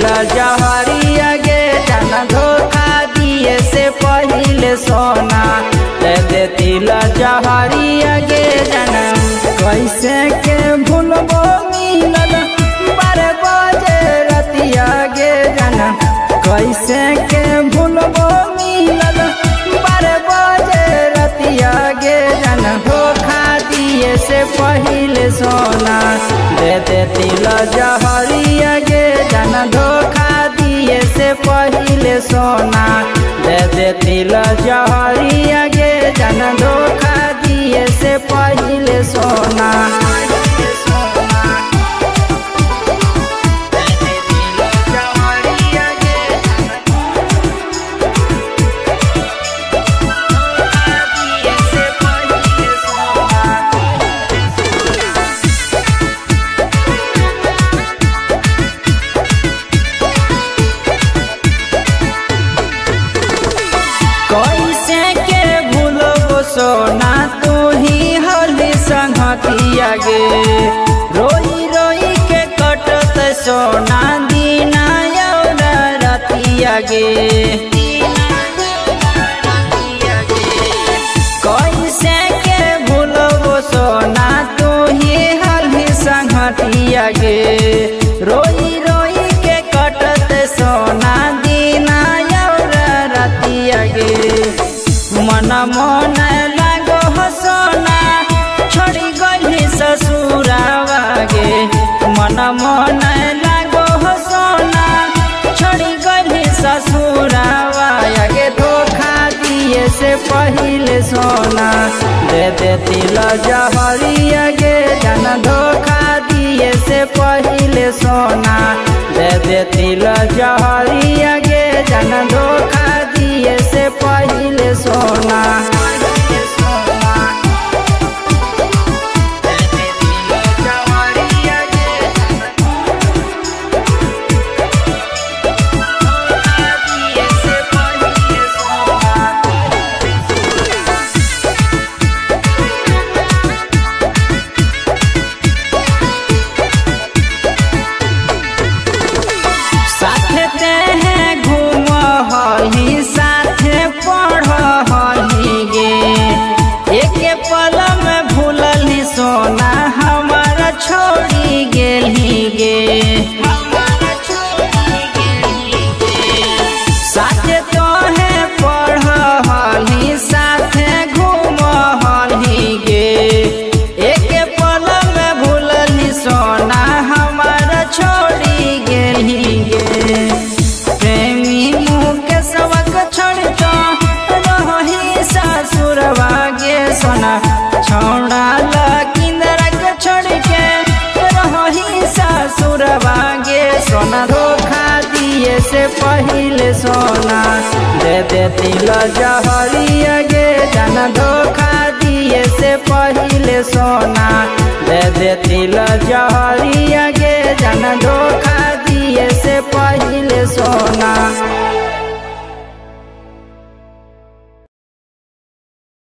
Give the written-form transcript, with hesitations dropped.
जहरिया गे जन धोखा दिए से पहिले सोना दे देती जहरिया गे जन कैसे के भूलबो मिलल 12 बजे रतिया गे जन कैसे के भूलबो मिलल 12 बजे रतिया गे जन धोखा दिए से पहिले सोना दे देती जहरिया गे जन धोखा दिए से पहिले सोना दे देती जहरिया गे जन धोखा दिए से पहिले सोना कैसे के भूलो सोना तू ही हली संगतिया गे रोई रोई के कटत सोना दीना और रतिया गे कैसे के भूलो सोना तू ही हली संगतिया गे रोई रोई के कटत सोना दीना और रतिया गे मन मन लागो हो सोना छोड़ी गई ससुरावा गे मन मन लागो हो सोना छोड़ी गई ससुरावा गे धोखा दिए से पहिले सोना दे देती जहरिया गे जन धोखा दिए से पहिले सोना दे देती जहरिया गे जन धोखा दिए से पहिले सोना साथे पढ़ हली गे एक पल में भूलली सोना हमारा छोड़ी गेली गे साथे तोहे पढ़ हली साथे घूम हली गे एक पल में भूलली सोना हमारा छोड़ी गेली गे प्रेमी मुके सबक छोड़ता रही ससुरवा गे सोना छोड़ा लकिंदरा के छोड़ के रही ससुरवा गे सोना धोखा दिए से पहिले सोना दे देती जहरिया गे जन धोखा दिए से पहिले सोना दे देती जहरिया गे जन धोखा दिए से पहिले सोना।